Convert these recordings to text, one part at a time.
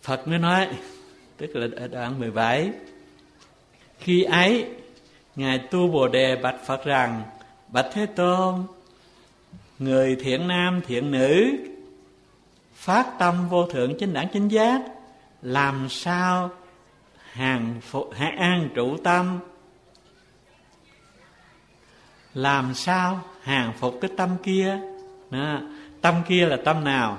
Phật mới nói, tức là ở đoạn 17: khi ấy Ngài Tu Bồ Đề bạch Phật rằng: bạch Thế Tôn, người thiện nam thiện nữ phát tâm vô thượng chánh đẳng chánh giác, làm sao an trụ tâm, làm sao hàng phục cái tâm kia? Đó. Tâm kia là tâm nào?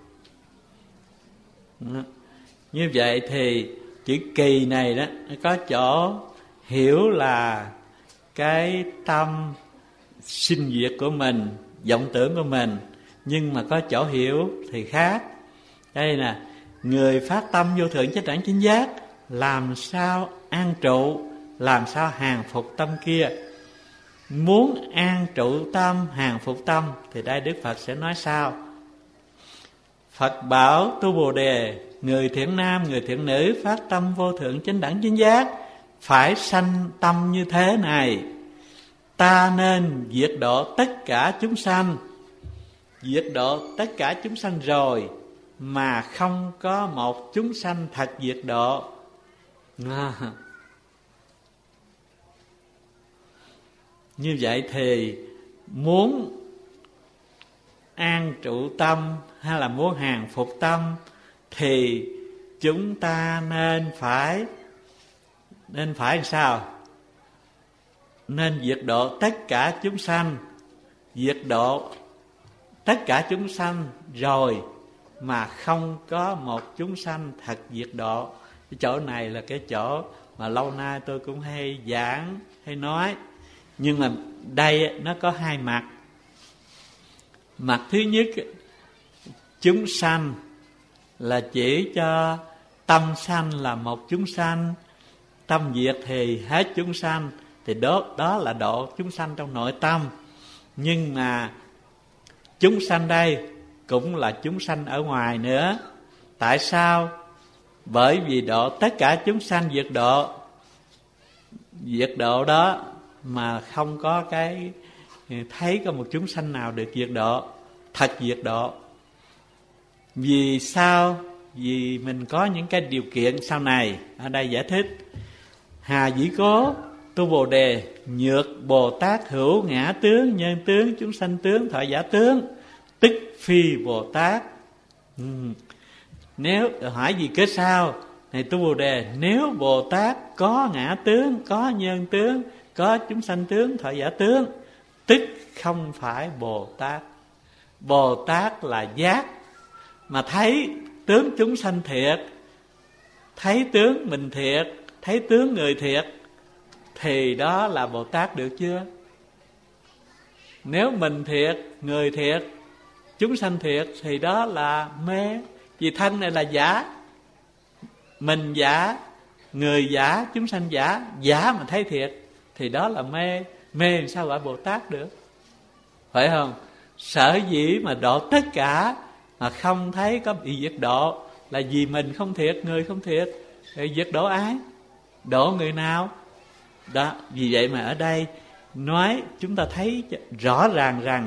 Đó. Như vậy thì chữ kỳ này đó có chỗ hiểu là cái tâm sinh diệt của mình, vọng tưởng của mình, nhưng mà có chỗ hiểu thì khác. Đây là người phát tâm vô thượng chánh đẳng chánh giác, làm sao an trụ, làm sao hàng phục tâm kia. Muốn an trụ tâm, hàng phục tâm thì đây Đức Phật sẽ nói sao? Phật bảo Tu Bồ Đề, người thiện nam, người thiện nữ phát tâm vô thượng chánh đẳng chánh giác, phải sanh tâm như thế này: ta nên diệt độ tất cả chúng sanh. Diệt độ tất cả chúng sanh rồi mà không có một chúng sanh thật diệt độ. Như vậy thì muốn an trụ tâm hay là muốn hàng phục tâm thì chúng ta nên phải sao? Nên diệt độ tất cả chúng sanh. Diệt độ tất cả chúng sanh rồi mà không có một chúng sanh thật diệt độ. Cái chỗ này là cái chỗ mà lâu nay tôi cũng hay giảng, hay nói. Nhưng mà đây nó có hai mặt. Mặt thứ nhất, chúng sanh là chỉ cho tâm sanh là một chúng sanh, tâm diệt thì hết chúng sanh, thì đó là độ chúng sanh trong nội tâm. Nhưng mà chúng sanh đây cũng là chúng sanh ở ngoài nữa. Tại sao? Bởi vì độ tất cả chúng sanh diệt độ đó mà không có cái thấy có một chúng sanh nào được diệt độ, thật diệt độ. Vì sao? Vì mình có những cái điều kiện sau này. Ở đây giải thích: hà dĩ cố Tu Bồ Đề, nhược Bồ Tát hữu ngã tướng, nhân tướng, chúng sanh tướng, thọ giả tướng, tức phi Bồ Tát. Nếu hỏi gì kế sao? Này Tu Bồ Đề, nếu Bồ Tát có ngã tướng, có nhân tướng, có chúng sanh tướng, thọ giả tướng, tức không phải Bồ Tát. Bồ Tát là giác, mà thấy tướng chúng sanh thiệt, thấy tướng mình thiệt, thấy tướng người thiệt, thì đó là Bồ Tát được chưa? Nếu mình thiệt, người thiệt, chúng sanh thiệt thì đó là mê. Vì thân này là giả, mình giả, người giả, chúng sanh giả, giả mà thấy thiệt thì đó là mê. Mê làm sao gọi Bồ Tát được? Phải không? Sở dĩ mà độ tất cả mà không thấy có bị diệt độ là vì mình không thiệt, người không thiệt. Thì diệt độ ai? Độ người nào? Đó, vì vậy mà ở đây nói chúng ta thấy rõ ràng rằng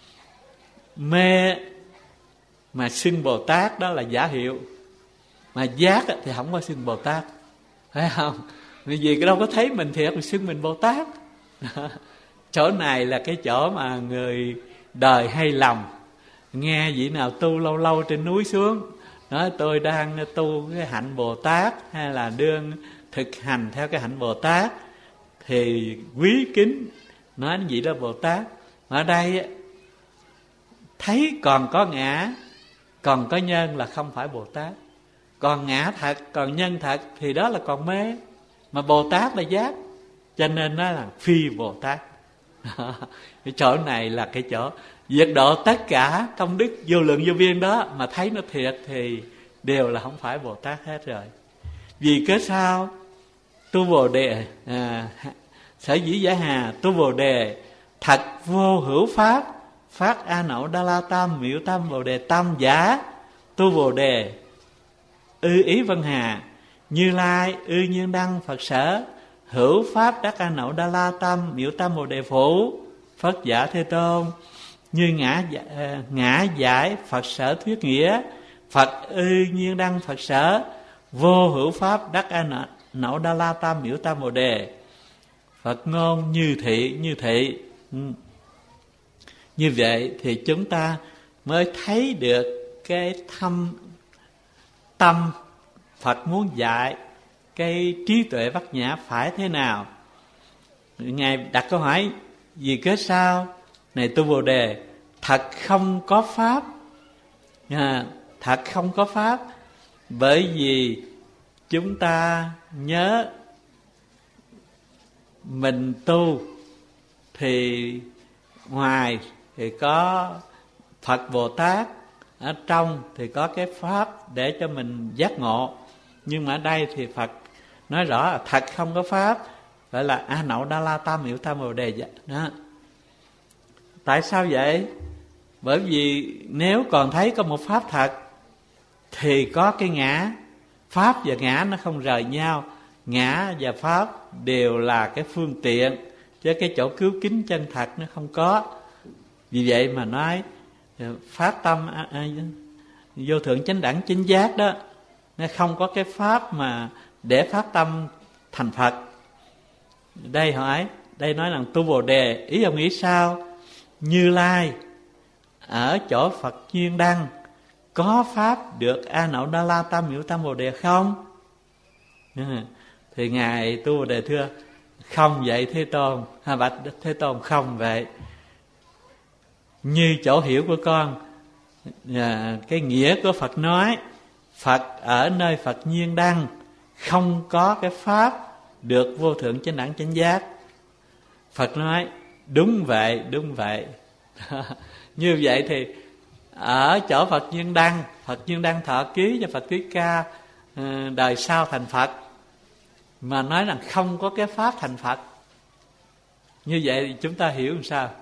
mê mà xưng Bồ Tát đó là giả hiệu, mà giác thì không có xưng Bồ Tát, phải không? Vì cái đâu có thấy mình thiệt mà xưng mình Bồ Tát. Chỗ này là cái chỗ mà người đời hay lầm. Nghe vị nào tu lâu lâu trên núi xuống nói tôi đang tu cái hạnh Bồ Tát, hay là đương thực hành theo cái hạnh Bồ Tát, thì quý kính nói vậy đó Bồ Tát. Ở đây thấy còn có ngã, còn có nhân là không phải Bồ Tát. Còn ngã thật, còn nhân thật thì đó là còn mê. Mà Bồ Tát là giác, cho nên nó là phi Bồ Tát. Cái chỗ này là cái chỗ diệt độ tất cả công đức vô lượng vô biên đó, mà thấy nó thiệt thì đều là không phải Bồ Tát hết rồi. Vì cớ sao? Tu Bồ Đề sở dĩ giả hà Tu Bồ Đề thật vô hữu pháp, phát A Nậu Đa La Tâm, miệu tâm Bồ Đề tâm giả. Tu Bồ Đề ư ý Vân Hà, Như Lai ư nhiên đăng Phật sở, hữu pháp đắc A Nậu Đa La Tâm, miệu tâm Bồ Đề phủ. Phật giả Thế Tôn, như ngã giải Phật sở thuyết nghĩa, Phật ư nhiên đăng Phật sở, vô hữu pháp đắc a nậu đa la tam miểu tam bồ đề. Phật ngôn như thị như thị. Như vậy thì chúng ta mới thấy được cái tâm Phật muốn dạy cái trí tuệ bát nhã phải thế nào. Ngài đặt câu hỏi: vì cớ sao này tu Bồ Đề, thật không có pháp, thật không có pháp. Bởi vì chúng ta nhớ mình tu thì ngoài thì có Phật Bồ Tát, ở trong thì có cái pháp để cho mình giác ngộ. Nhưng mà ở đây thì Phật nói rõ là thật không có pháp, gọi là a nậu đa la tam miểu tam bồ đề đó. Tại sao vậy? Bởi vì nếu còn thấy có một pháp thật thì có cái ngã. Pháp và ngã nó không rời nhau. Ngã và pháp đều là cái phương tiện, chứ cái chỗ cứu kính chân thật nó không có. Vì vậy mà nói phát tâm vô thượng chánh đẳng chánh giác đó, nó không có cái pháp mà để phát tâm thành Phật. Đây hỏi, đây nói rằng tu Bồ Đề, ý ông nghĩ sao? Như Lai ở chỗ Phật Nhiên Đăng có pháp được a nậu đa la tam miểu tam bồ đề không? Thì ngài tu Bồ Đề thưa: không vậy Thế Tôn. Bạch Thế Tôn, không vậy. Như chỗ hiểu của con, cái nghĩa của Phật nói Phật ở nơi Phật Nhiên Đăng không có cái pháp được vô thượng chánh đẳng chánh giác. Phật nói đúng vậy, đúng vậy. Như vậy thì ở chỗ Phật Nhiên Đăng thọ ký cho Phật Ký Ca đời sau thành Phật, mà nói rằng không có cái pháp thành Phật. Như vậy thì chúng ta hiểu làm sao?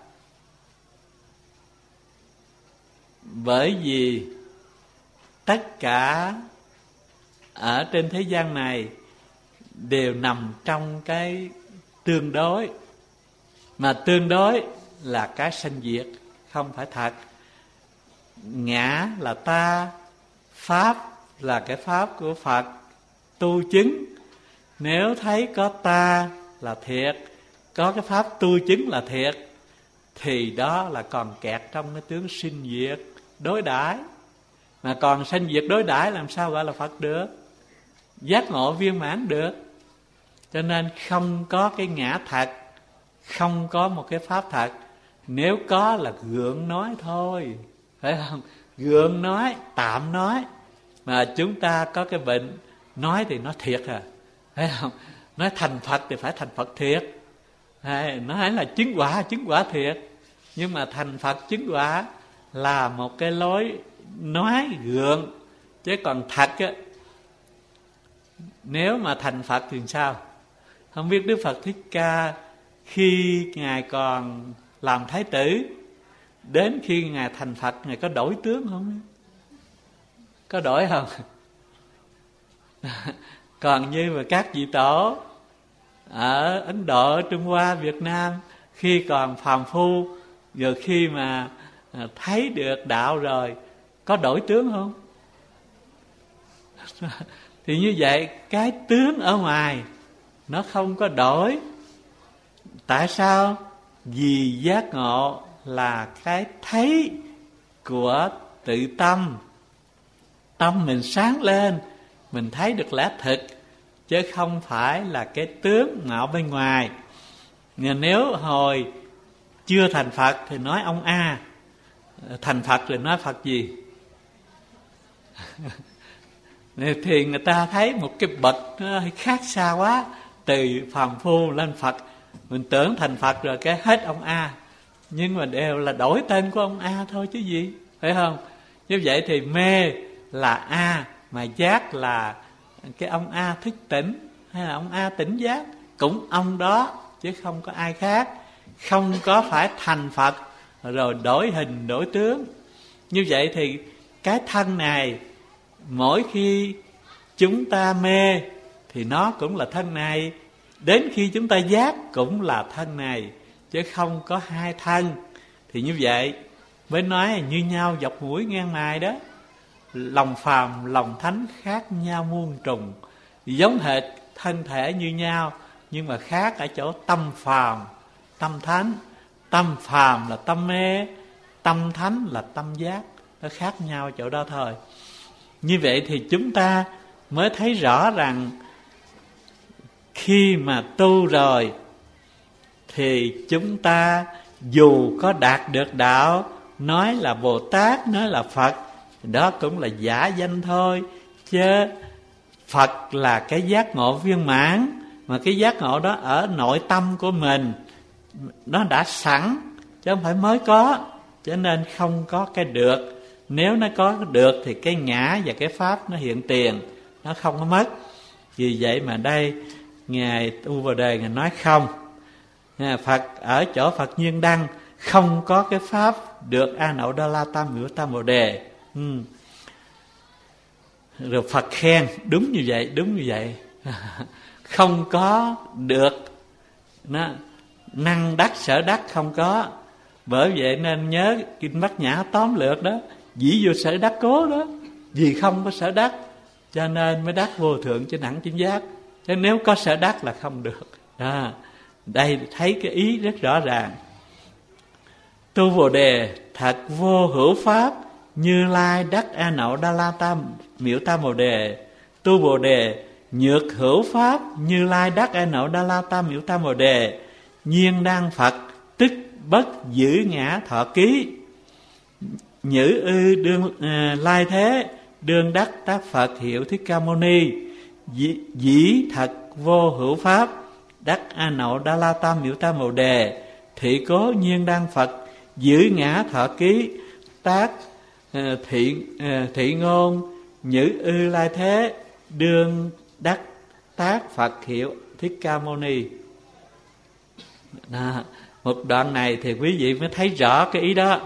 Bởi vì tất cả ở trên thế gian này đều nằm trong cái tương đối. Mà tương đối là cái sanh diệt, không phải thật. Ngã là ta, pháp là cái pháp của Phật tu chứng. Nếu thấy có ta là thiệt, có cái pháp tu chứng là thiệt, thì đó là còn kẹt trong cái tướng sinh diệt đối đãi. Mà còn sanh diệt đối đãi làm sao gọi là Phật được, giác ngộ viên mãn được. Cho nên không có cái ngã thật, không có một cái pháp thật. Nếu có là gượng nói thôi, phải không? Gượng nói, tạm nói. Mà chúng ta có cái bệnh nói thì nó thiệt à, phải không? Nói thành Phật thì phải thành Phật thiệt. Nói là chứng quả thiệt. Nhưng mà thành Phật chứng quả là một cái lối nói gượng. Chứ còn thật á, nếu mà thành Phật thì sao? Không biết Đức Phật Thích Ca khi Ngài còn làm Thái tử, đến khi Ngài thành Phật, Ngài có đổi tướng không? Có đổi không? Còn như mà các vị tổ ở Ấn Độ, Trung Hoa, Việt Nam, khi còn phàm phu, giờ khi mà thấy được đạo rồi, có đổi tướng không? Thì như vậy cái tướng ở ngoài nó không có đổi. Tại sao? Vì giác ngộ là cái thấy của tự tâm. Tâm mình sáng lên, mình thấy được lẽ thực, chứ không phải là cái tướng ngạo bên ngoài. Nếu hồi chưa thành Phật thì nói ông A, thành Phật thì nói Phật gì? Thì người ta thấy một cái bậc nó khác xa quá, từ phàm phu lên Phật. Mình tưởng thành Phật rồi cái hết ông A, nhưng mà đều là đổi tên của ông A thôi chứ gì, phải không? Như vậy thì mê là A, mà giác là cái ông A thức tỉnh, hay là ông A tỉnh giác, cũng ông đó chứ không có ai khác. Không có phải thành Phật rồi đổi hình đổi tướng. Như vậy thì cái thân này mỗi khi chúng ta mê thì nó cũng là thân này, đến khi chúng ta giác cũng là thân này, chứ không có hai thân. Thì như vậy mới nói như nhau dọc mũi ngang mày đó. lòng phàm lòng thánh khác nhau muôn trùng, giống hệt thân thể như nhau, nhưng mà khác ở chỗ tâm phàm tâm thánh. Tâm phàm là tâm mê, tâm thánh là tâm giác, nó khác nhau chỗ đó thôi. Như vậy thì chúng ta mới thấy rõ rằng khi mà tu rồi thì chúng ta dù có đạt được đạo, nói là Bồ Tát, nói là Phật, đó cũng là giả danh thôi. Chứ Phật là cái giác ngộ viên mãn, mà cái giác ngộ đó ở nội tâm của mình, nó đã sẵn chứ không phải mới có. Cho nên không có cái được. Nếu nó có được thì cái ngã và cái pháp nó hiện tiền, nó không có mất. Vì vậy mà đây Ngài Tu Bồ Đề Ngài nói không. Phật ở chỗ Phật Nhiên Đăng không có cái pháp được A Nậu Đa La Tam Miểu Tam Bồ Đề. Rồi Phật khen đúng như vậy, đúng như vậy. Không có được nó năng đắc sở đắc, không có. Bởi vậy nên nhớ Kinh Bát Nhã tóm lược đó, dĩ vô sở đắc cố đó, vì không có sở đắc cho nên mới đắc vô thượng chánh đẳng chánh giác. Chứ nếu có sở đắc là không được đó. Đây thấy cái ý rất rõ ràng. Tu Bồ Đề thật vô hữu pháp, Như Lai đắc A Nậu Đa La Tam Miểu Tam Bồ Đề. Tu Bồ Đề nhược hữu pháp, Như Lai đắc A Nậu Đa La Tam Miểu Tam Bồ Đề. Nhiên đăng Phật tức bất giữ ngã thọ ký, nhữ ư đương lai thế, đương đắc tác Phật hiệu Thích Ca Mâu Ni. Dĩ thật vô hữu pháp, đắc A Nậu Đa La Tam Miểu Tam Bồ Đề. Thị cố nhiên đăng Phật giữ ngã thọ ký, tác thị ngôn, nhữ ư lai thế, đương đắc tác Phật hiệu Thích Ca Mâu Ni. Đó, một đoạn này thì quý vị mới thấy rõ cái ý đó.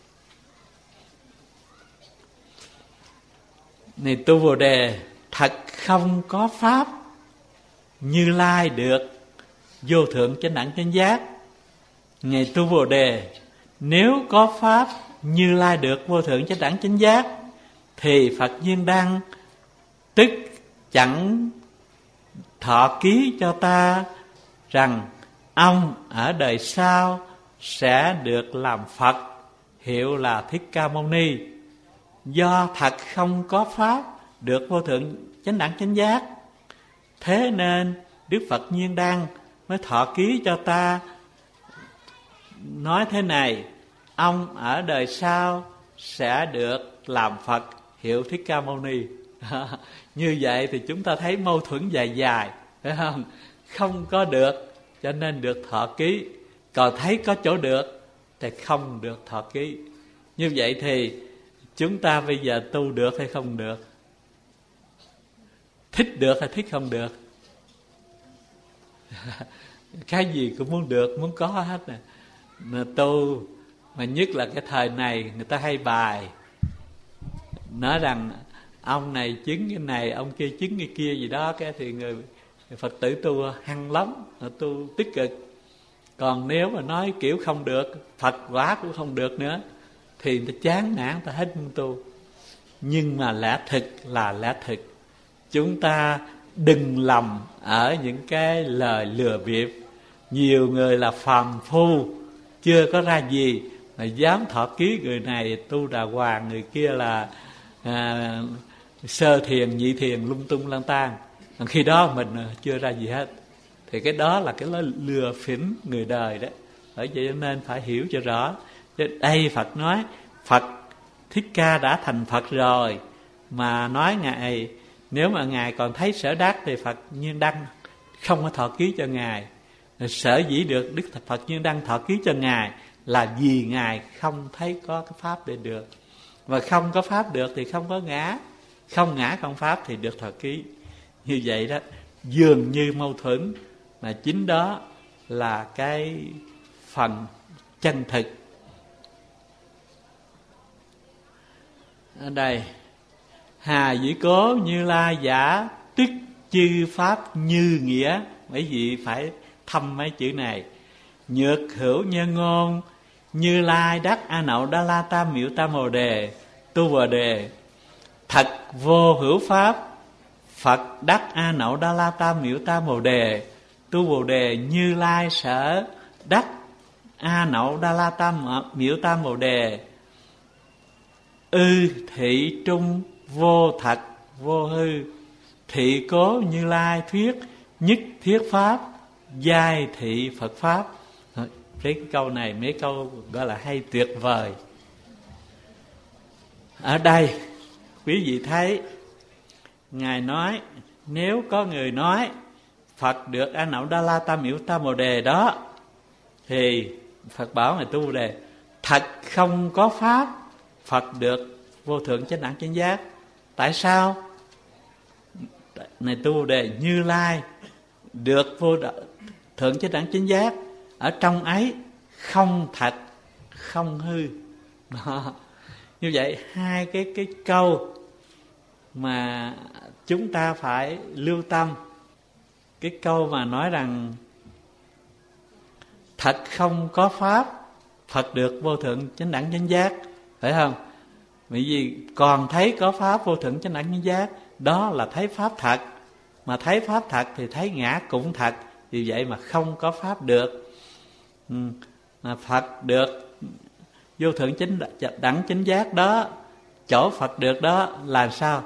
Này Tu Bồ Đề thật không có pháp Như Lai được vô thượng chánh đẳng chánh giác. Ngài Tu Bồ Đề, nếu có pháp Như Lai được vô thượng chánh đẳng chánh giác thì Phật Nhiên Đăng tức chẳng thọ ký cho ta rằng ông ở đời sau sẽ được làm Phật, hiệu là Thích Ca Mâu Ni. Do thật không có pháp được vô thượng chánh đẳng chánh giác, thế nên Đức Phật Nhiên Đăng mới thọ ký cho ta nói thế này: ông ở đời sau sẽ được làm Phật, hiệu Thích Ca Mâu Ni. Như vậy thì chúng ta thấy mâu thuẫn dài dài, phải không? Không có được cho nên được thọ ký, còn thấy có chỗ được thì không được thọ ký. Như vậy thì chúng ta bây giờ tu được hay không được? Thích được hay thích không được? Cái gì cũng muốn được, muốn có hết nè. Mà tu, mà nhất là cái thời này người ta hay bài nói rằng ông này chứng cái này, ông kia chứng cái kia gì đó, cái thì người Phật tử tu hăng lắm, tu tích cực. Còn nếu mà nói kiểu không được, Phật quả cũng không được nữa, thì người ta chán nản, người ta hết muốn tu. Nhưng mà lẽ thực là lẽ thực. Chúng ta đừng lầm ở những cái lời lừa bịp. Nhiều người là phàm phu, chưa có ra gì mà dám thọ ký người này tu đà hoàng, người kia là sơ thiền, nhị thiền, lung tung lang tan. Khi đó mình chưa ra gì hết. Thì cái đó là cái lừa phỉnh người đời đó. Bởi vậy nên phải hiểu cho rõ. Đây Phật nói Phật Thích Ca đã thành Phật rồi, mà nói Ngài nếu mà Ngài còn thấy sở đắc thì Phật Nhiên Đăng không có thọ ký cho Ngài. Sở dĩ được Đức Phật Nhiên Đăng thọ ký cho Ngài là vì Ngài không thấy có cái pháp để được. Và không có pháp được thì không có ngã. Không ngã không pháp thì được thọ ký. Như vậy đó, dường như mâu thuẫn, mà chính đó là cái phần chân thực. Ở đây Hà dĩ cố Như Lai giả tức chư pháp như nghĩa. Mấy vị phải thăm mấy chữ này. Nhược hữu nhân ngôn Như Lai đắc A Nậu Đa La Tam Miểu Tam Bồ Đề. Tu Bồ Đề, thật vô hữu pháp, Phật đắc A Nậu Đa La Tam Miểu Tam Bồ Đề. Tu Bồ Đề Như Lai sở đắc A Nậu Đa La Tam Miểu Tam Bồ Đề. Ư thị trung vô thật vô hư, thị cố Như Lai thuyết nhất thiết pháp, giai thị Phật pháp. Cái câu này mấy câu gọi là hay tuyệt vời. Ở đây quý vị thấy Ngài nói, nếu có người nói Phật được A Nậu Đa La Tam Miểu Tam Bồ Đề đó, thì Phật bảo Ngài Tu Bồ Đề, thật không có pháp Phật được vô thượng chánh đẳng chánh giác. Tại sao? Này Tu Bồ Đề, Như Lai được vô thượng chánh đẳng chánh giác, ở trong ấy không thật không hư. Đó. Như vậy hai cái câu mà chúng ta phải lưu tâm. Cái câu mà nói rằng thật không có pháp Phật được vô thượng chánh đẳng chánh giác, phải không? Bởi vì còn thấy có pháp vô thượng chánh đẳng chánh giác, đó là thấy pháp thật. Mà thấy pháp thật thì thấy ngã cũng thật. Vì vậy mà không có pháp được. Mà Phật được vô thượng chánh đẳng chánh giác đó, chỗ Phật được đó là sao?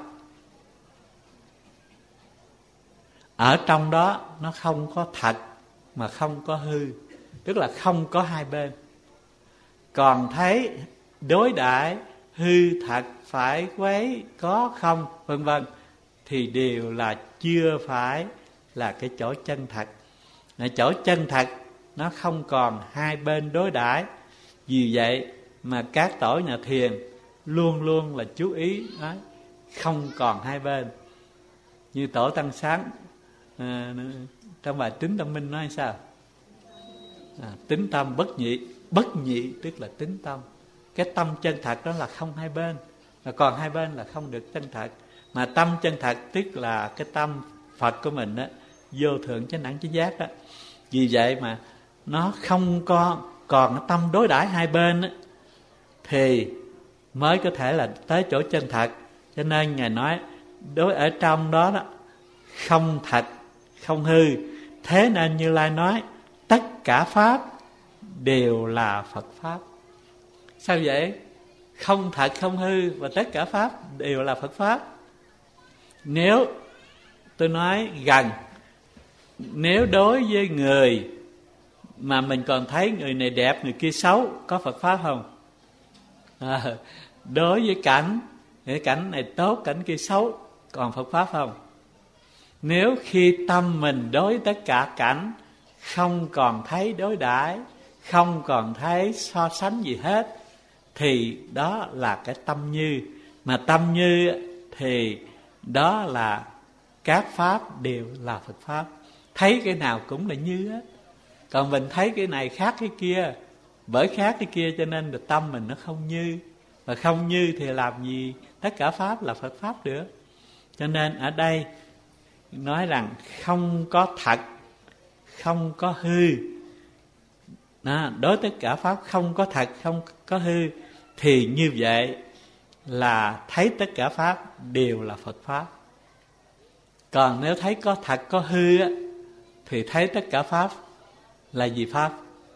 Ở trong đó nó không có thật mà không có hư, tức là không có hai bên. Còn thấy đối đãi hư thật phải quấy có không vân vân thì đều là chưa phải là cái chỗ chân thật. Chỗ chân thật nó không còn hai bên đối đãi. Vì vậy mà các tổ nhà thiền luôn luôn là chú ý nói không còn hai bên. Như tổ Tăng Sáng trong bài Tính Tâm Minh nói sao? Tính tâm bất nhị. Bất nhị tức là tính tâm. Cái tâm chân thật đó là không hai bên, mà còn hai bên là không được chân thật. Mà tâm chân thật tức là cái tâm Phật của mình đó, vô thượng chánh đẳng chánh giác đó. Vì vậy mà nó không có còn cái tâm đối đãi hai bên đó, thì mới có thể là tới chỗ chân thật. Cho nên Ngài nói đối ở trong đó đó không thật không hư. Thế nên Như Lai nói tất cả pháp đều là Phật pháp. Sao vậy? Không thật không hư và tất cả pháp đều là Phật pháp. Nếu tôi nói gần, nếu đối với người mà mình còn thấy người này đẹp, người kia xấu, có Phật pháp không? Đối với cảnh, cái cảnh này tốt, cảnh kia xấu, còn Phật pháp không? Nếu khi tâm mình đối tất cả cảnh không còn thấy đối đãi, không còn thấy so sánh gì hết, thì đó là cái tâm như. Mà tâm như thì đó là các pháp đều là Phật pháp. Thấy cái nào cũng là như á. Còn mình thấy cái này khác cái kia, bởi khác cái kia cho nên là tâm mình nó không như. Và không như thì làm gì tất cả pháp là Phật pháp được. Cho nên ở đây nói rằng không có thật, không có hư. Đối tất cả pháp không có thật, không có hư, thì như vậy là thấy tất cả pháp đều là Phật pháp. Còn nếu thấy có thật có hư á, thì thấy tất cả pháp là gì pháp?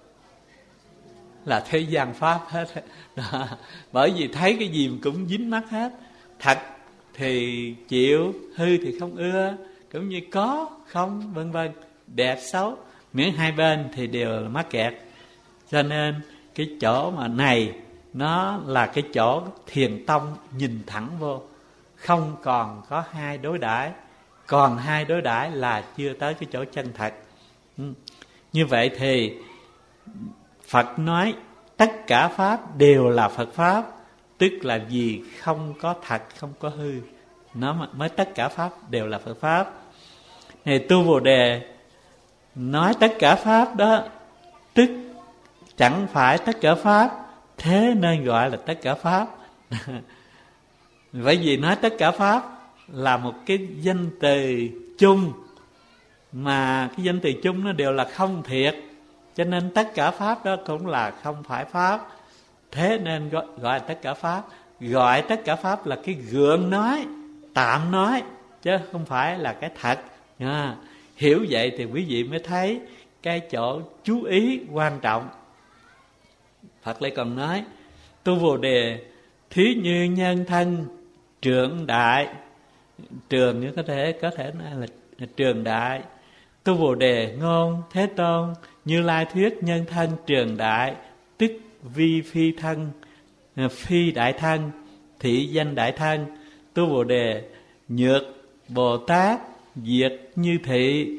Là thế gian pháp hết. Đó. Bởi vì thấy cái gì cũng dính mắt hết. Thật thì chịu, hư thì không ưa, cũng như có, không, vân vân, đẹp, xấu, miễn hai bên thì đều là mắc kẹt. Cho nên cái chỗ mà này nó là cái chỗ thiền tông nhìn thẳng vô, không còn có hai đối đãi. Còn hai đối đãi là chưa tới cái chỗ chân thật. Như vậy thì Phật nói tất cả pháp đều là Phật pháp, tức là vì không có thật, không có hư, nó mới tất cả pháp đều là Phật pháp. Thì Tu Bồ Đề nói tất cả pháp đó, tức chẳng phải tất cả pháp, thế nên gọi là tất cả pháp. Bởi vì nói tất cả pháp là một cái danh từ chung, mà cái danh từ chung nó đều là không thiệt, cho nên tất cả pháp đó cũng là không phải pháp, thế nên gọi là tất cả pháp. gọi tất cả pháp là cái gượng nói, tạm nói, chứ không phải là cái thật. Hiểu vậy thì quý vị mới thấy cái chỗ chú ý quan trọng. Phật lại còn nói: tu Bồ đề thí như nhân thân trường đại. Trường như có thể nói là trường đại. Tu Bồ đề ngôn Thế Tôn Như Lai thuyết nhân thân trường đại, tức vi phi thân, phi đại thân, thị danh đại thân. Tu Bồ đề nhược Bồ Tát diệt như thị,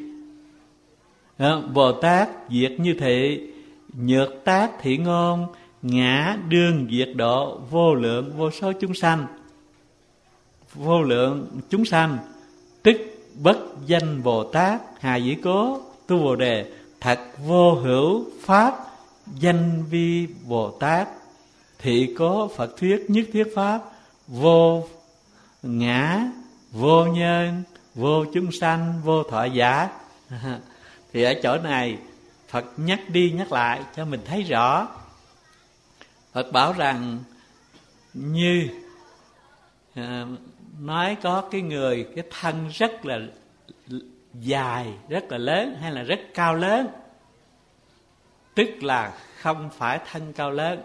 Bồ Tát diệt như thị, nhược tác thị ngôn, ngã đương diệt độ vô lượng vô số chúng sanh. Vô lượng chúng sanh tức bất danh Bồ Tát hà dĩ cố. Tu Bồ đề thật vô hữu pháp danh vi Bồ Tát, thị cố Phật thuyết nhất thiết pháp, vô ngã vô nhân vô chúng sanh vô thọ giả. Thì ở chỗ này Phật nhắc đi nhắc lại cho mình thấy rõ. Phật bảo rằng như nói có cái người, cái thân rất là dài, rất là lớn, hay là rất cao lớn, tức là không phải thân cao lớn.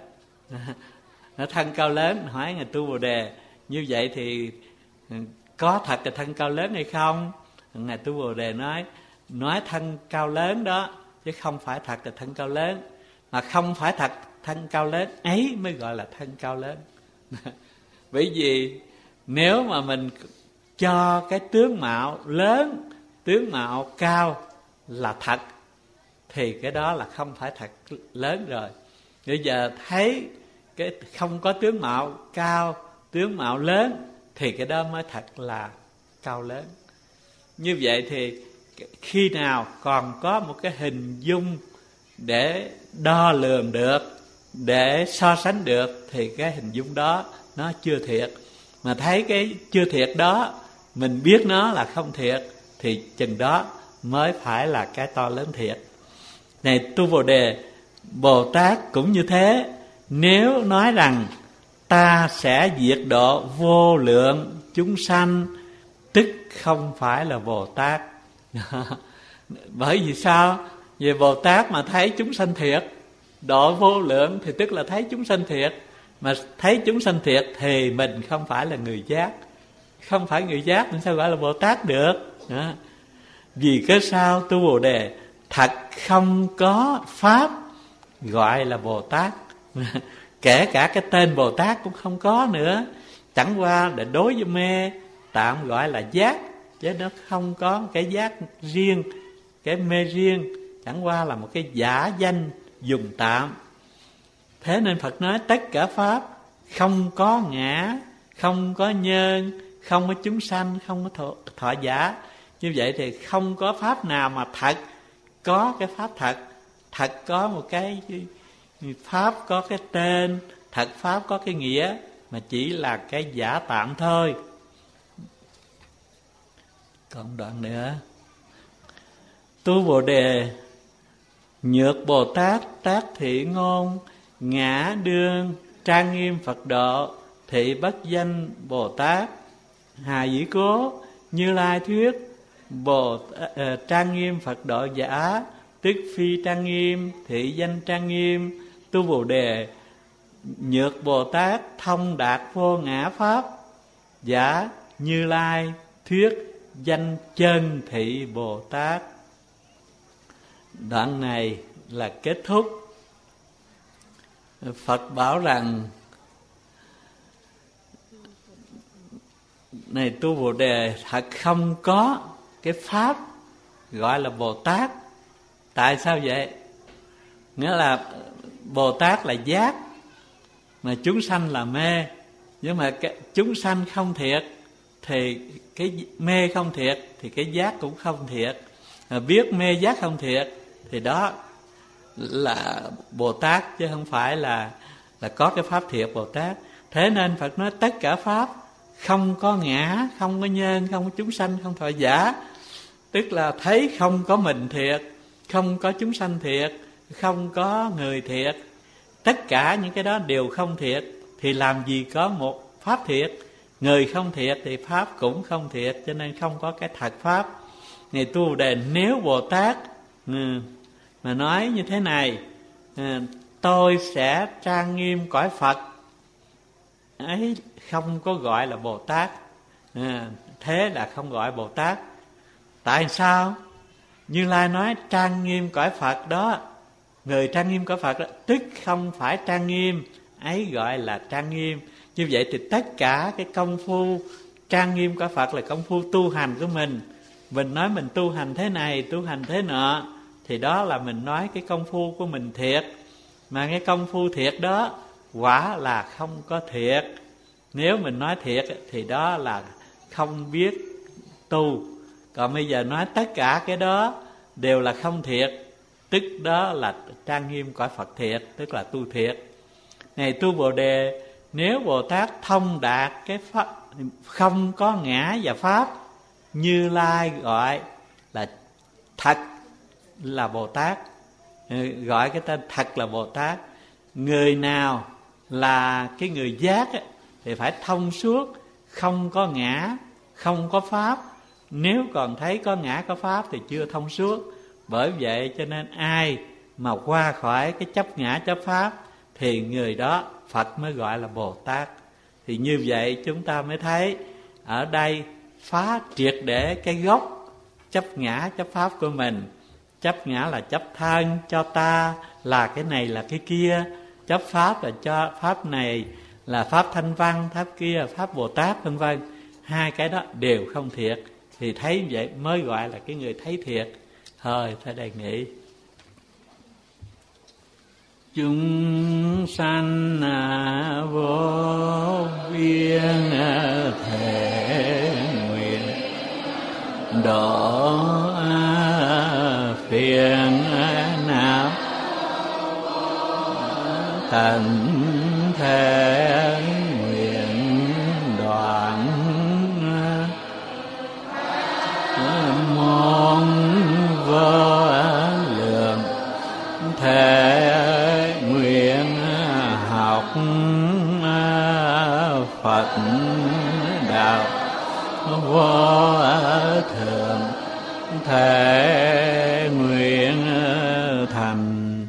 Nó thân cao lớn, hỏi Ngài Tu Bồ đề như vậy thì có thật là thân cao lớn hay không? Ngài Tu Bồ đề nói thân cao lớn đó, chứ không phải thật là thân cao lớn. Mà không phải thật thân cao lớn ấy mới gọi là thân cao lớn. Bởi vì nếu mà mình cho cái tướng mạo lớn, tướng mạo cao là thật, thì cái đó là không phải thật lớn rồi. Bây giờ thấy cái không có tướng mạo cao, tướng mạo lớn, thì cái đó mới thật là cao lớn. Như vậy thì khi nào còn có một cái hình dung để đo lường được, để so sánh được, thì cái hình dung đó nó chưa thiệt. Mà thấy cái chưa thiệt đó, mình biết nó là không thiệt, thì chừng đó mới phải là cái to lớn thiệt. Này Tu Bồ đề, Bồ Tát cũng như thế. Nếu nói rằng ta sẽ diệt độ vô lượng chúng sanh, tức không phải là Bồ Tát. Bởi vì sao? Vì Bồ Tát mà thấy chúng sanh thiệt, độ vô lượng, thì tức là thấy chúng sanh thiệt. Mà thấy chúng sanh thiệt thì mình không phải là người giác. Không phải người giác thì sao gọi là Bồ Tát được? Vì cái sao Tu Bồ đề thật không có pháp gọi là Bồ Tát. Kể cả cái tên Bồ Tát cũng không có nữa. Chẳng qua để đối với mê tạm gọi là giác, chứ nó không có cái giác riêng, cái mê riêng. Chẳng qua là một cái giả danh dùng tạm. Thế nên Phật nói tất cả pháp không có ngã, không có nhân, không có chúng sanh, không có thọ giả. Như vậy thì không có pháp nào mà thật có cái pháp thật. Thật có một cái pháp có cái tên, thật pháp có cái nghĩa, mà chỉ là cái giả tạm thôi. Còn đoạn nữa: Tu Bồ đề nhược Bồ Tát tác thị ngôn, ngã đương trang nghiêm Phật độ, thị bất danh Bồ Tát hà dĩ cố. Như Lai thuyết trang nghiêm Phật độ giả, tức phi trang nghiêm, thị danh trang nghiêm. Tu Bồ đề nhược Bồ Tát thông đạt vô ngã pháp, giả Như Lai thuyết danh chân thị Bồ Tát. Đoạn này là kết thúc. Phật bảo rằng này Tu Bồ đề, thật không có cái pháp gọi là Bồ Tát. Tại sao vậy? Nghĩa là Bồ Tát là giác, mà chúng sanh là mê. Nhưng mà cái chúng sanh không thiệt thì cái mê không thiệt, thì cái giác cũng không thiệt. Mà biết mê giác không thiệt thì đó là Bồ Tát, chứ không phải là có cái pháp thiệt Bồ Tát. Thế nên Phật nói tất cả pháp không có ngã, không có nhân, không có chúng sanh, không thọ giả. Tức là thấy không có mình thiệt, không có chúng sanh thiệt, không có người thiệt. Tất cả những cái đó đều không thiệt, thì làm gì có một pháp thiệt. Người không thiệt thì pháp cũng không thiệt, cho nên không có cái thật pháp. Này tu Bồ Đề, nếu Bồ Tát mà nói như thế này, tôi sẽ trang nghiêm cõi Phật, ấy không có gọi là Bồ Tát. Thế là không gọi Bồ Tát. Tại sao? Như Lai nói trang nghiêm cõi Phật đó, người trang nghiêm cõi Phật đó, tức không phải trang nghiêm, ấy gọi là trang nghiêm. Như vậy thì tất cả cái công phu trang nghiêm cõi Phật là công phu tu hành của mình. Mình nói mình tu hành thế này, tu hành thế nọ, thì đó là mình nói cái công phu của mình thiệt. Mà cái công phu thiệt đó quả là không có thiệt. Nếu mình nói thiệt thì đó là không biết tu. Còn bây giờ nói tất cả cái đó đều là không thiệt, tức đó là trang nghiêm cõi Phật thiệt, tức là tu thiệt. Này tu Bồ Đề, nếu Bồ Tát thông đạt cái pháp không có ngã và pháp, Như Lai gọi là thật là Bồ Tát, gọi cái tên thật là Bồ Tát. Người nào là cái người giác thì phải thông suốt, không có ngã, không có pháp. Nếu còn thấy có ngã có pháp thì chưa thông suốt. Bởi vậy cho nên ai mà qua khỏi cái chấp ngã chấp pháp thì người đó Phật mới gọi là Bồ Tát. Thì như vậy chúng ta mới thấy ở đây phá triệt để cái gốc chấp ngã chấp pháp của mình. Chấp ngã là chấp thân cho ta là cái này là cái kia, chấp pháp là cho pháp này là pháp thanh văn, pháp kia pháp Bồ Tát vân vân. Hai cái đó đều không thiệt, thì thấy vậy mới gọi là cái người thấy thiệt. Thôi ta đề nghị chúng sanh vô biên thể nguyện độ phiền não tận thể nguyện đoạn môn vô lượng thể nguyện học Phật đạo vô thượng thể nguyện thành.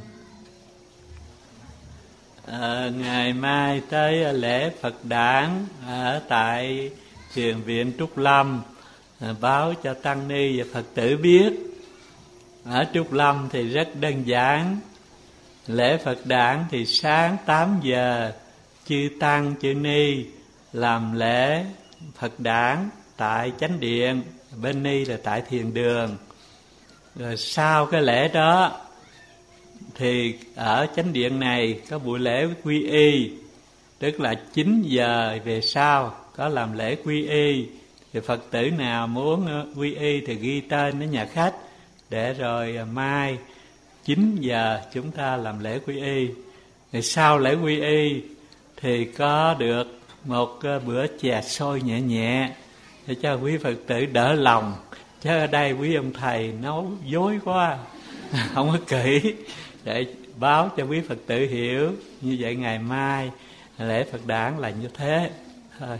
Ngày mai tới lễ Phật đản ở tại thiền viện Trúc Lâm, báo cho tăng ni và Phật tử biết. Ở Trúc Lâm thì rất đơn giản. Lễ Phật đản thì sáng 8 giờ chư tăng chư ni làm lễ Phật đản tại chánh điện, bên ni là tại thiền đường. Rồi sau cái lễ đó thì ở chánh điện này có buổi lễ quy y, tức là 9 giờ về sau có làm lễ quy y. Thì Phật tử nào muốn quy y thì ghi tên ở nhà khách, để rồi mai 9 giờ chúng ta làm lễ quy y. Rồi sau lễ quy y thì có được một bữa chè xôi nhẹ nhẹ để cho quý Phật tử đỡ lòng. Chứ ở đây quý ông thầy nấu dối quá, không có kỹ, để báo cho quý Phật tử hiểu. Như vậy ngày mai lễ Phật đản là như thế thôi.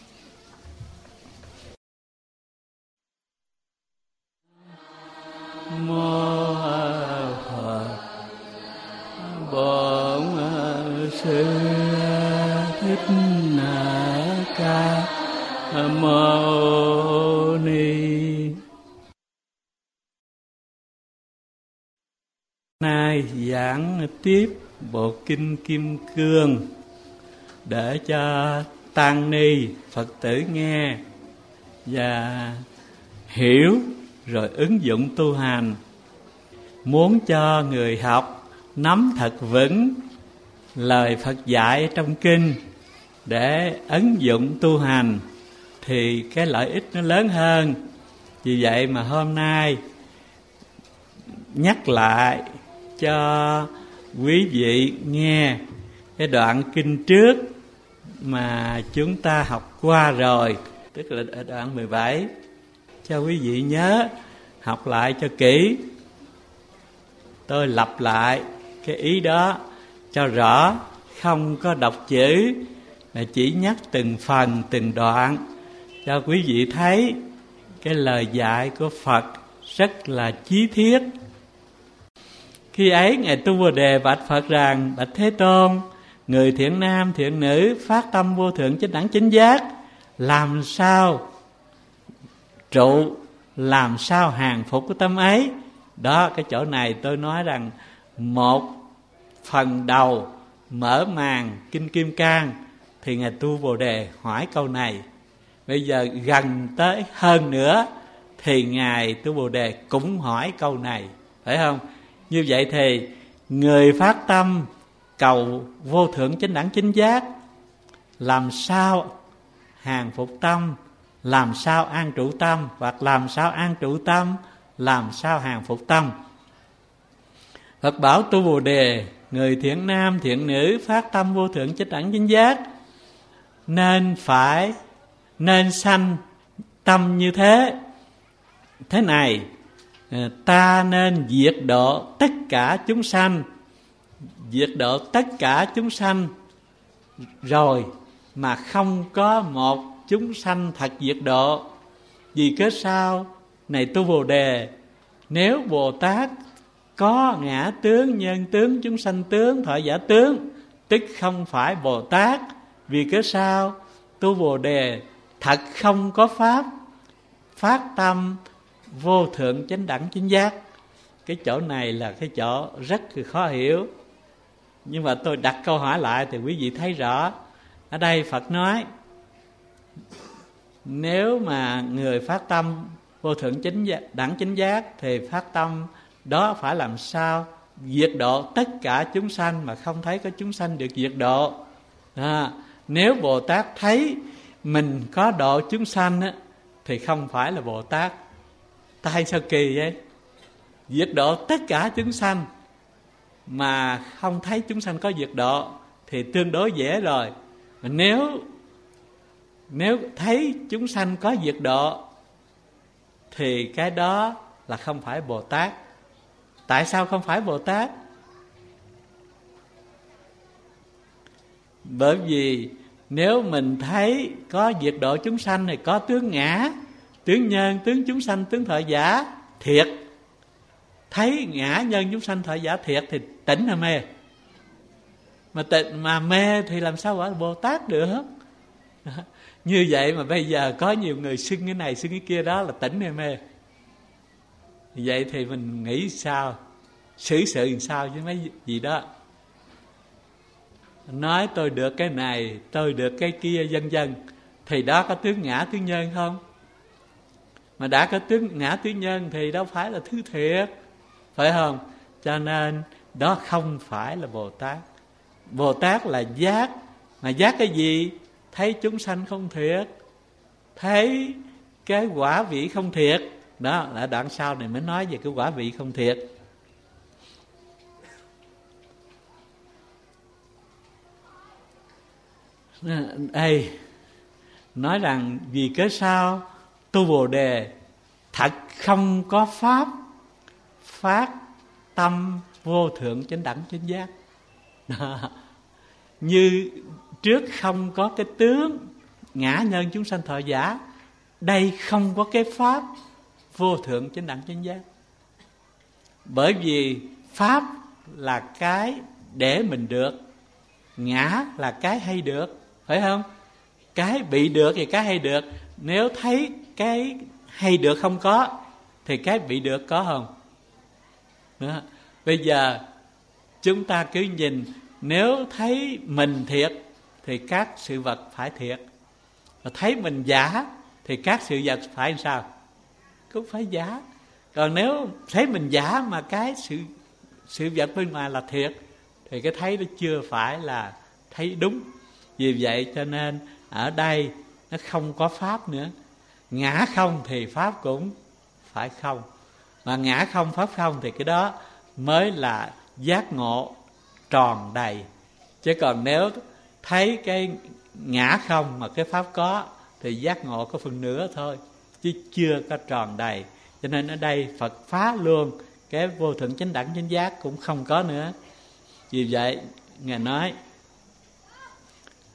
Mô Phật Bổn Sư Thích Ca Mâu Ni. Nay giảng tiếp bộ kinh Kim Cương để cho tăng ni Phật tử nghe và hiểu rồi ứng dụng tu hành. Muốn cho người học nắm thật vững lời Phật dạy trong kinh để ứng dụng tu hành thì cái lợi ích nó lớn hơn. Vì vậy mà hôm nay nhắc lại cho quý vị nghe cái đoạn kinh trước mà chúng ta học qua rồi, tức là ở đoạn 17, cho quý vị nhớ học lại cho kỹ. Tôi lặp lại cái ý đó cho rõ, không có đọc chữ chỉ nhắc từng phần từng đoạn cho quý vị thấy cái lời dạy của Phật rất là chí thiết. Khi ấy Ngài Tu Bồ Đề bạch Phật rằng: bạch Thế Tôn, người thiện nam thiện nữ phát tâm vô thượng chánh đẳng chánh giác, làm sao trụ, làm sao hàng phục cái tâm ấy? Đó, cái chỗ này tôi nói rằng một phần đầu mở màn Kinh Kim Cang thì Ngài Tu Bồ Đề hỏi câu này. Bây giờ gần tới hơn nữa thì Ngài Tu Bồ Đề cũng hỏi câu này, phải không? Như vậy thì người phát tâm cầu vô thượng chánh đẳng chánh giác, làm sao hàng phục tâm, làm sao an trụ tâm, hoặc làm sao an trụ tâm, làm sao hàng phục tâm. Phật bảo Tu Bồ Đề, người thiện nam thiện nữ phát tâm vô thượng chánh đẳng chánh giác nên sanh tâm như thế này. Ta nên diệt độ tất cả chúng sanh, diệt độ tất cả chúng sanh rồi mà không có một chúng sanh thật diệt độ. Vì cớ sao? Này Tu Bồ Đề, nếu Bồ Tát có ngã tướng, nhân tướng, chúng sanh tướng, thọ giả tướng, tức không phải Bồ Tát. Vì cớ sao? Tu Bồ Đề thật không có pháp phát tâm vô thượng chánh đẳng chánh giác. Cái chỗ này là cái chỗ rất là khó hiểu, nhưng mà tôi đặt câu hỏi lại thì quý vị thấy rõ. Ở đây Phật nói nếu mà người phát tâm vô thượng chánh đẳng chánh giác thì phát tâm đó phải làm sao diệt độ tất cả chúng sanh mà không thấy có chúng sanh được diệt độ. Nếu Bồ Tát thấy mình có độ chúng sanh á, thì không phải là Bồ Tát. Tại sao kỳ vậy? Diệt độ tất cả chúng sanh mà không thấy chúng sanh có diệt độ thì tương đối dễ rồi. Mà nếu thấy chúng sanh có diệt độ thì cái đó là không phải Bồ Tát. Tại sao không phải Bồ Tát? Bởi vì nếu mình thấy có diệt độ chúng sanh thì có tướng ngã, tướng nhân, tướng chúng sanh, tướng thọ giả thiệt. Thấy ngã nhân chúng sanh thọ giả thiệt thì tỉnh hay mê? Mà mê thì làm sao gọi là Bồ Tát được? Như vậy mà bây giờ có nhiều người xưng cái này xưng cái kia, đó là tỉnh hay mê? Vậy thì mình nghĩ sao? Xử sự làm sao chứ mấy gì đó. Nói tôi được cái này, tôi được cái kia vân vân, thì đó có tướng ngã tướng nhân không? Mà đã có tướng ngã tướng nhân thì đâu phải là thứ thiệt, phải không? Cho nên đó không phải là Bồ Tát. Bồ Tát là giác. Mà giác cái gì? Thấy chúng sanh không thiệt, thấy cái quả vị không thiệt. Đó là đoạn sau này mới nói về cái quả vị không thiệt. Đây nói rằng vì cớ sao Tu Bồ Đề thật không có pháp phát tâm vô thượng chánh đẳng chánh giác. Như trước không có cái tướng ngã nhân chúng sanh thọ giả, đây không có cái pháp vô thượng chánh đẳng chánh giác. Bởi vì pháp là cái để mình được, ngã là cái hay được, phải không? Cái bị được thì cái hay được. Nếu thấy cái hay được không có thì cái bị được có không? Đó. Bây giờ chúng ta cứ nhìn, nếu thấy mình thiệt thì các sự vật phải thiệt, và thấy mình giả thì các sự vật phải làm sao? Cũng phải giả. Còn nếu thấy mình giả mà cái sự vật bên ngoài là thiệt thì cái thấy nó chưa phải là thấy đúng. Vì vậy cho nên ở đây nó không có pháp nữa. Ngã không thì pháp cũng phải không. Mà ngã không pháp không thì cái đó mới là giác ngộ tròn đầy. Chứ còn nếu thấy cái ngã không mà cái pháp có thì giác ngộ có phần nửa thôi, chứ chưa có tròn đầy. Cho nên ở đây Phật phá luôn cái vô thượng chánh đẳng chánh giác cũng không có nữa. Vì vậy Ngài nói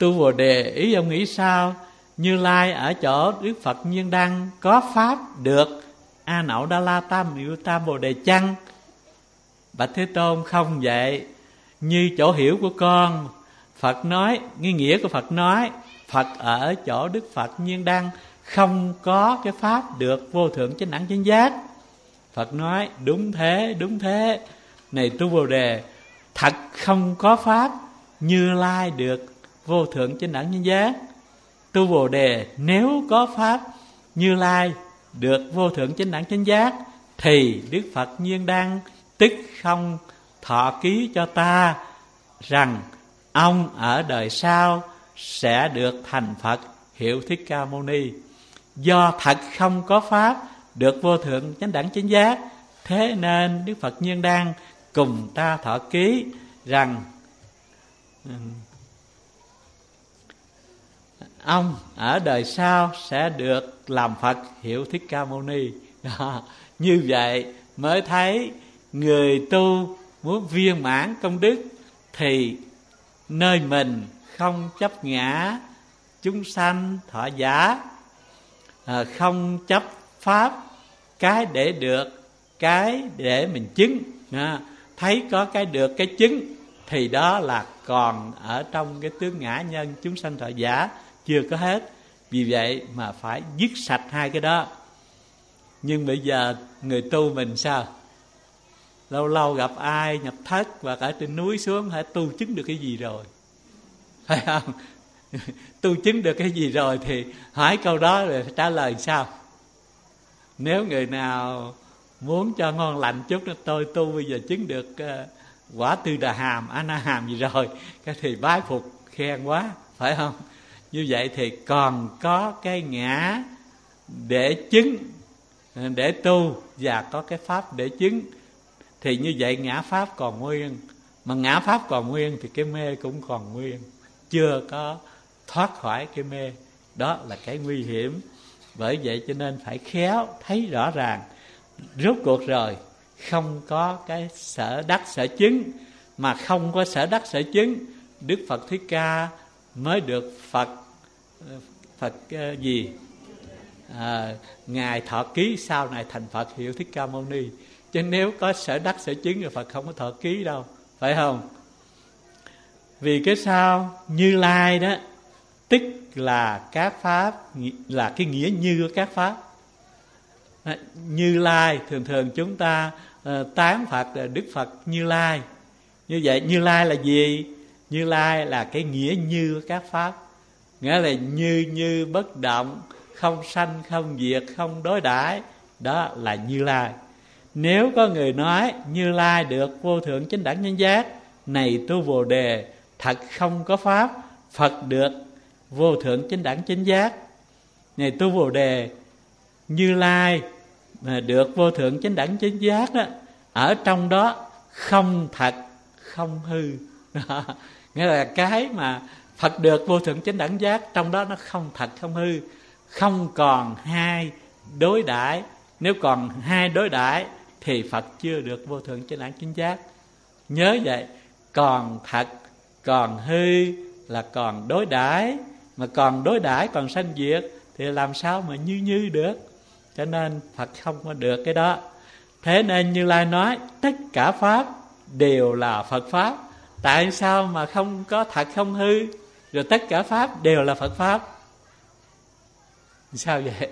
Tu Bồ Đề, ý ông nghĩ sao? Như Lai ở chỗ Đức Phật Nhiên Đăng có pháp được A Nậu Đa La Tam Miệu Tam Bồ Đề chăng? Bạch Thế Tôn, không vậy. Như chỗ hiểu của con, Phật nói, cái nghĩa của Phật nói, Phật ở chỗ Đức Phật Nhiên Đăng không có cái pháp được vô thượng chánh đẳng chánh giác. Phật nói đúng thế, đúng thế. Này Tu Bồ Đề, thật không có pháp Như Lai được vô thượng chánh đẳng chánh giác. Tu Bồ Đề, nếu có pháp Như Lai được vô thượng chánh đẳng chánh giác, thì Đức Phật Nhiên Đăng tức không thọ ký cho ta rằng ông ở đời sau sẽ được thành Phật hiệu Thích Ca Mâu Ni. Do thật không có pháp được vô thượng chánh đẳng chánh giác, thế nên Đức Phật Nhiên Đăng cùng ta thọ ký rằng ông ở đời sau sẽ được làm Phật hiệu Thích Ca Mâu Ni. Đó, như vậy mới thấy người tu muốn viên mãn công đức thì nơi mình không chấp ngã chúng sanh thọ giả, không chấp pháp cái để được, cái để mình chứng. Thấy có cái được cái chứng thì đó là còn ở trong cái tướng ngã nhân chúng sanh thọ giả, chưa có hết. Vì vậy mà phải dứt sạch hai cái đó. Nhưng bây giờ người tu mình sao? Lâu lâu gặp ai nhập thất hoặc ở trên núi xuống, hãy tu chứng được cái gì rồi, phải không? Tu chứng được cái gì rồi thì hỏi câu đó rồi trả lời sao? Nếu người nào muốn cho ngon lành chút, tôi tu bây giờ chứng được quả Tư Đà Hàm, A Na Hàm gì rồi, cái thì bái phục khen quá, phải không? Như vậy thì còn có cái ngã để chứng, để tu, và có cái pháp để chứng. Thì như vậy ngã pháp còn nguyên. Mà ngã pháp còn nguyên thì cái mê cũng còn nguyên, chưa có thoát khỏi cái mê. Đó là cái nguy hiểm. Bởi vậy cho nên phải khéo thấy rõ ràng. Rốt cuộc rồi không có cái sở đắc sở chứng. Mà không có sở đắc sở chứng, Đức Phật Thích Ca mới được Phật gì? Ngài thọ ký sau này thành Phật hiệu Thích Ca Mâu Ni. Chứ nếu có sở đắc sở chứng thì Phật không có thọ ký đâu, phải không? Vì cái sao? Như Lai đó, tức là các pháp, là cái nghĩa như của các pháp. Như Lai, thường thường chúng ta tán Phật là Đức Phật Như Lai. Như vậy Như Lai là gì? Như Lai là cái nghĩa như của các pháp. Nghĩa là như bất động, không sanh, không diệt, không đối đãi. Đó là Như Lai. Nếu có người nói Như Lai được vô thượng chánh đẳng chánh giác, này Tu Bồ Đề, thật không có pháp Phật được vô thượng chánh đẳng chánh giác. Này Tu Bồ Đề, Như Lai mà được vô thượng chánh đẳng chánh giác đó, ở trong đó không thật không hư. Nghĩa là cái mà Phật được vô thượng chánh đẳng giác, trong đó nó không thật không hư, không còn hai đối đãi. Nếu còn hai đối đãi thì Phật chưa được vô thượng chánh đẳng chánh giác. Nhớ vậy, còn thật còn hư là còn đối đãi. Mà còn đối đãi, còn sanh diệt thì làm sao mà như được. Cho nên Phật không có được cái đó. Thế nên Như Lai nói tất cả pháp đều là Phật pháp. Tại sao mà không có thật không hư, rồi tất cả pháp đều là Phật pháp? Sao vậy?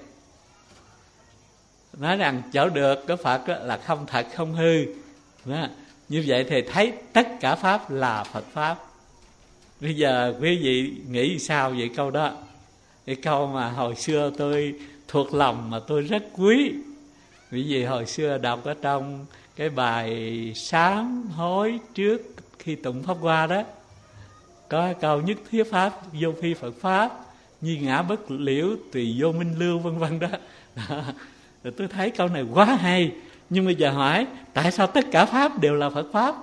Nói rằng chỗ được của Phật là không thật không hư. Đó. Như vậy thì thấy tất cả pháp là Phật pháp. Bây giờ quý vị nghĩ sao vậy câu đó? Cái câu mà hồi xưa tôi thuộc lòng mà tôi rất quý. Vì gì hồi xưa đọc ở trong cái bài sám hối trước khi tụng Pháp Hoa đó, có câu nhất thiết pháp vô phi Phật pháp, như ngã bất liễu tùy vô minh lưu, vân vân đó. Rồi tôi thấy câu này quá hay. Nhưng bây giờ hỏi tại sao tất cả pháp đều là Phật pháp?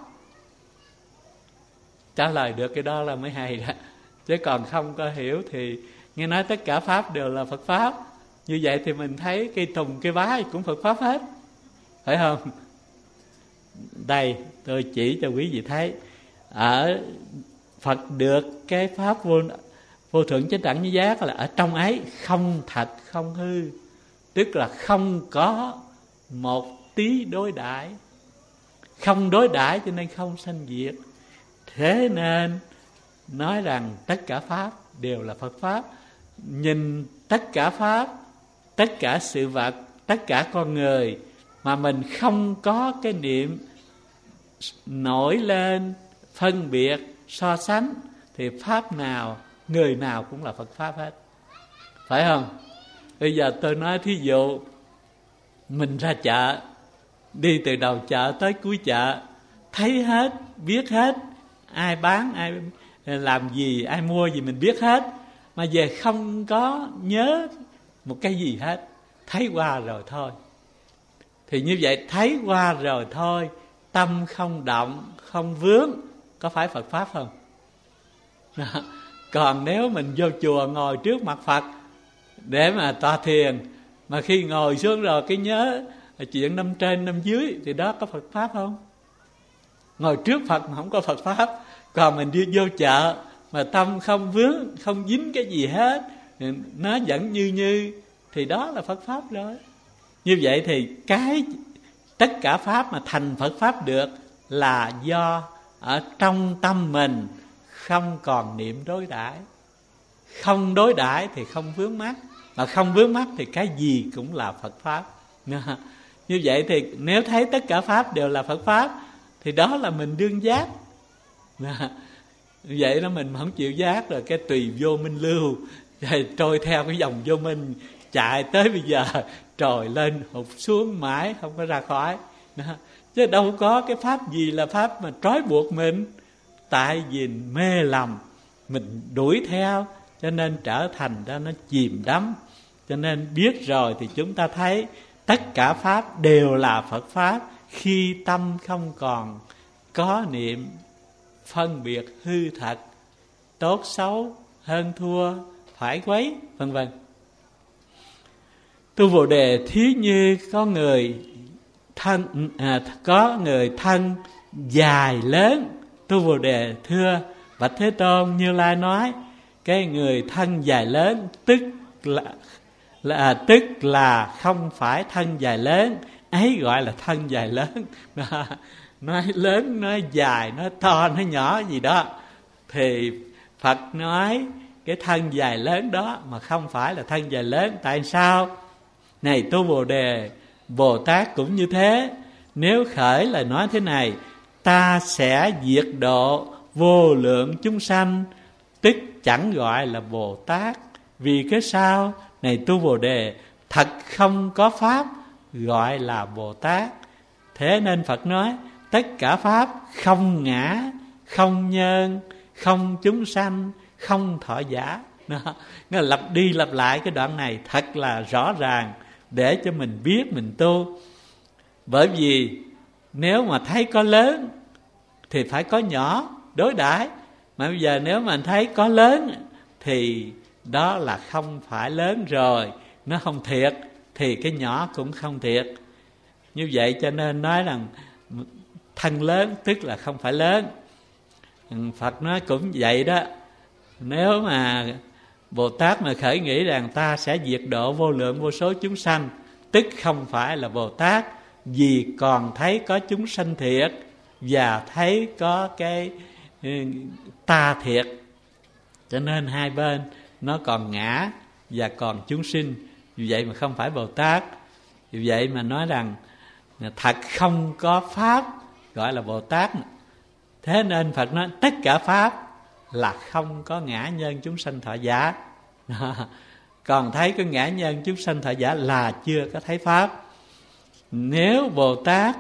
Trả lời được cái đó là mới hay đó. Chứ còn không có hiểu thì nghe nói tất cả pháp đều là Phật pháp, như vậy thì mình thấy cây tùng cây bái cũng Phật pháp hết, phải không? Đây tôi chỉ cho quý vị thấy, ở Phật được cái pháp vô Vô thượng chánh đẳng giác là ở trong ấy không thật không hư, tức là không có một tí đối đãi. Không đối đãi cho nên không sanh diệt. Thế nên nói rằng tất cả pháp đều là Phật pháp. Nhìn tất cả pháp, tất cả sự vật, tất cả con người mà mình không có cái niệm nổi lên phân biệt so sánh thì pháp nào, người nào cũng là Phật pháp hết, phải không? Bây giờ tôi nói thí dụ mình ra chợ, đi từ đầu chợ tới cuối chợ, thấy hết, biết hết, ai bán, ai làm gì, ai mua gì mình biết hết, mà về không có nhớ một cái gì hết, thấy qua rồi thôi. Thì như vậy thấy qua rồi thôi, tâm không động, không vướng, có phải Phật pháp không? Còn nếu mình vô chùa ngồi trước mặt Phật để mà tọa thiền, mà khi ngồi xuống rồi cái nhớ chuyện năm trên năm dưới, thì đó có Phật pháp không? Ngồi trước Phật mà không có Phật pháp. Còn mình đi vô chợ mà tâm không vướng, không dính cái gì hết, nó vẫn như thì đó là Phật pháp rồi. Như vậy thì tất cả pháp mà thành Phật pháp được là do ở trong tâm mình không còn niệm đối đãi. Không đối đãi thì không vướng mắc, mà không vướng mắc thì cái gì cũng là Phật pháp. Như vậy thì nếu thấy tất cả pháp đều là Phật pháp thì đó là mình đương giác. Vậy đó, mình không chịu giác rồi cái tùy vô minh lưu, trôi theo cái dòng vô minh, chạy tới bây giờ trồi lên hụt xuống mãi không có ra khỏi. Chứ đâu có cái pháp gì là pháp mà trói buộc mình. Tại vì mê lầm mình đuổi theo, cho nên trở thành ra nó chìm đắm. Cho nên biết rồi thì chúng ta thấy tất cả pháp đều là Phật pháp khi tâm không còn có niệm phân biệt hư thật, tốt xấu, hơn thua, phải quấy, vân vân. Tu Bồ Đề thí như có người thân dài lớn. Tu Bồ Đề thưa bạch Thế Tôn, Như Lai nói cái người thân dài lớn tức là không phải thân dài lớn, ấy gọi là thân dài lớn. Nói lớn, nói dài, nói to, nói nhỏ gì đó, thì Phật nói cái thân dài lớn đó mà không phải là thân dài lớn. Tại sao? Này Tu Bồ Đề, Bồ Tát cũng như thế. Nếu khởi lời nói thế này, ta sẽ diệt độ vô lượng chúng sanh, tức chẳng gọi là Bồ Tát. Vì cái sao? Này Tu Bồ Đề, thật không có pháp gọi là Bồ Tát. Thế nên Phật nói tất cả pháp không ngã, không nhân, không chúng sanh, không thọ giả. Nó lặp đi lặp lại cái đoạn này thật là rõ ràng để cho mình biết mình tu. Bởi vì nếu mà thấy có lớn thì phải có nhỏ đối đãi. Mà bây giờ nếu mà thấy có lớn thì đó là không phải lớn rồi, nó không thiệt, thì cái nhỏ cũng không thiệt. Như vậy cho nên nói rằng thân lớn tức là không phải lớn. Phật nói cũng vậy đó. Nếu mà Bồ Tát mà khởi nghĩ rằng ta sẽ diệt độ vô lượng vô số chúng sanh, tức không phải là Bồ Tát, vì còn thấy có chúng sanh thiệt và thấy có cái ta thiệt. Cho nên hai bên nó còn ngã và còn chúng sinh. Vì vậy mà không phải Bồ Tát. Vì vậy mà nói rằng thật không có pháp gọi là Bồ Tát. Thế nên Phật nói tất cả pháp là không có ngã nhân chúng sanh thọ giả. Còn thấy có ngã nhân chúng sanh thọ giả là chưa có thấy pháp. Nếu Bồ Tát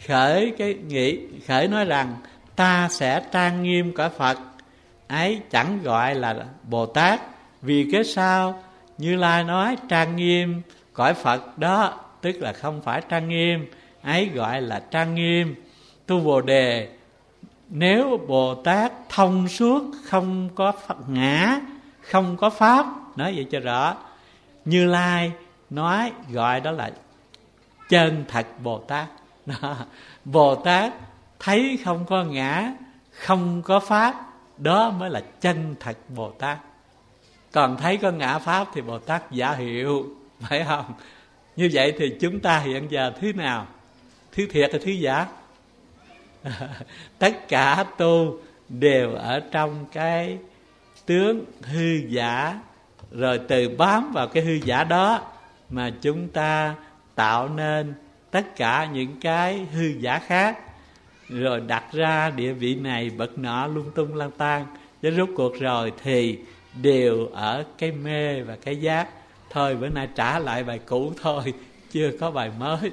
khởi nói rằng ta sẽ trang nghiêm cõi Phật, ấy chẳng gọi là Bồ Tát. Vì cái sao? Như Lai nói trang nghiêm cõi Phật đó tức là không phải trang nghiêm, ấy gọi là trang nghiêm. Tu Bồ Đề, nếu Bồ Tát thông suốt, không có ngã, không có pháp, nói vậy cho rõ, Như Lai nói gọi đó là chân thật Bồ Tát. Bồ Tát thấy không có ngã, không có pháp, đó mới là chân thật Bồ Tát. Còn thấy có ngã pháp thì Bồ Tát giả hiệu, phải không? Như vậy thì chúng ta hiện giờ thứ nào? Thứ thiệt hay thứ giả? Tất cả tu đều ở trong cái tướng hư giả, rồi từ bám vào cái hư giả đó mà chúng ta tạo nên tất cả những cái hư giả khác, rồi đặt ra địa vị này bậc nọ lung tung lang tan. Chứ rốt cuộc rồi thì đều ở cái mê và cái giác. Thôi bữa nay trả lại bài cũ thôi, chưa có bài mới.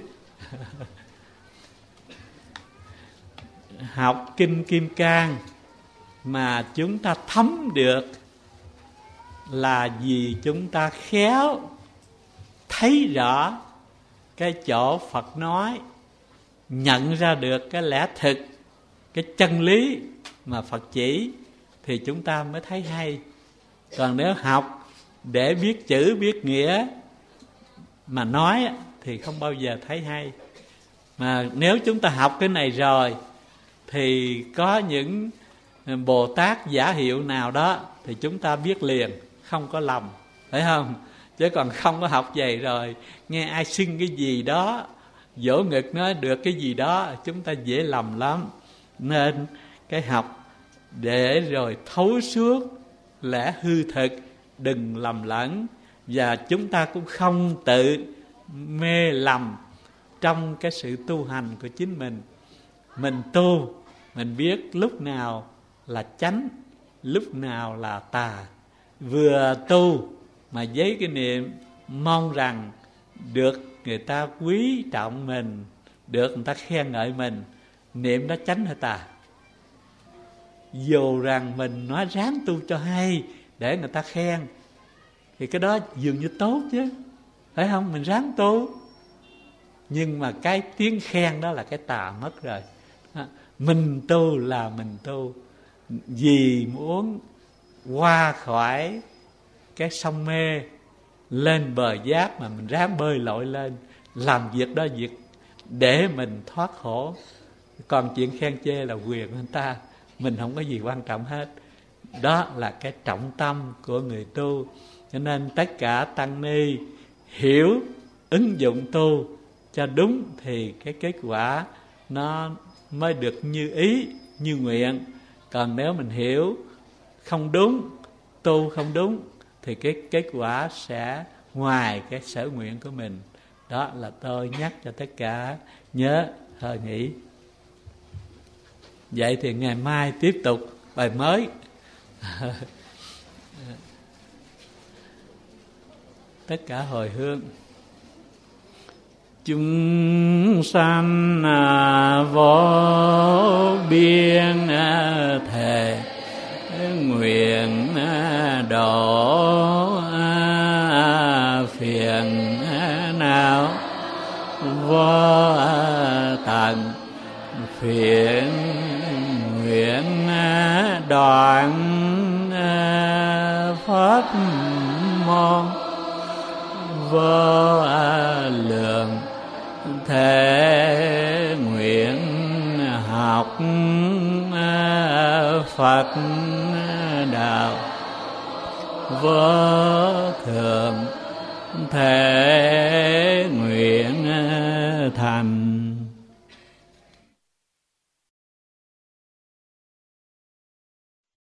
Học Kinh Kim Cang mà chúng ta thấm được là vì chúng ta khéo thấy rõ cái chỗ Phật nói, nhận ra được cái lẽ thực, cái chân lý mà Phật chỉ, thì chúng ta mới thấy hay. Còn nếu học để biết chữ biết nghĩa mà nói thì không bao giờ thấy hay. Mà nếu chúng ta học cái này rồi thì có những Bồ Tát giả hiệu nào đó thì chúng ta biết liền, không có lầm, phải không? Chứ còn không có học vậy rồi nghe ai xưng cái gì đó, vỗ ngực nói được cái gì đó, chúng ta dễ lầm lắm. Nên cái học để rồi thấu suốt lẽ hư thực, đừng lầm lẫn. Và chúng ta cũng không tự mê lầm trong cái sự tu hành của chính mình. Mình tu, mình biết lúc nào là chánh, lúc nào là tà. Vừa tu mà với cái niệm mong rằng được người ta quý trọng mình, được người ta khen ngợi mình, niệm đó chánh hay tà? Dù rằng mình nói ráng tu cho hay để người ta khen thì cái đó dường như tốt chứ, phải không? Mình ráng tu, nhưng mà cái tiếng khen đó là cái tà mất rồi. Mình tu là mình tu vì muốn qua khỏi cái sông mê, lên bờ giác mà mình ráng bơi lội lên, làm việc đó việc để mình thoát khổ. Còn chuyện khen chê là quyền của người ta, mình không có gì quan trọng hết. Đó là cái trọng tâm của người tu. Cho nên tất cả tăng ni hiểu, ứng dụng tu cho đúng thì cái kết quả nó mới được như ý, như nguyện. Còn nếu mình hiểu không đúng, tu không đúng, thì cái kết quả sẽ ngoài cái sở nguyện của mình. Đó là tôi nhắc cho tất cả nhớ hơi nghĩ. Vậy thì ngày mai tiếp tục bài mới. Tất cả hồi hướng. Chúng sanh vô biên thề nguyện độ phiền não vô tận, phiền nguyện đoạn pháp môn vô lượng, thể nguyện học Phật đạo vô thượng, thể nguyện thành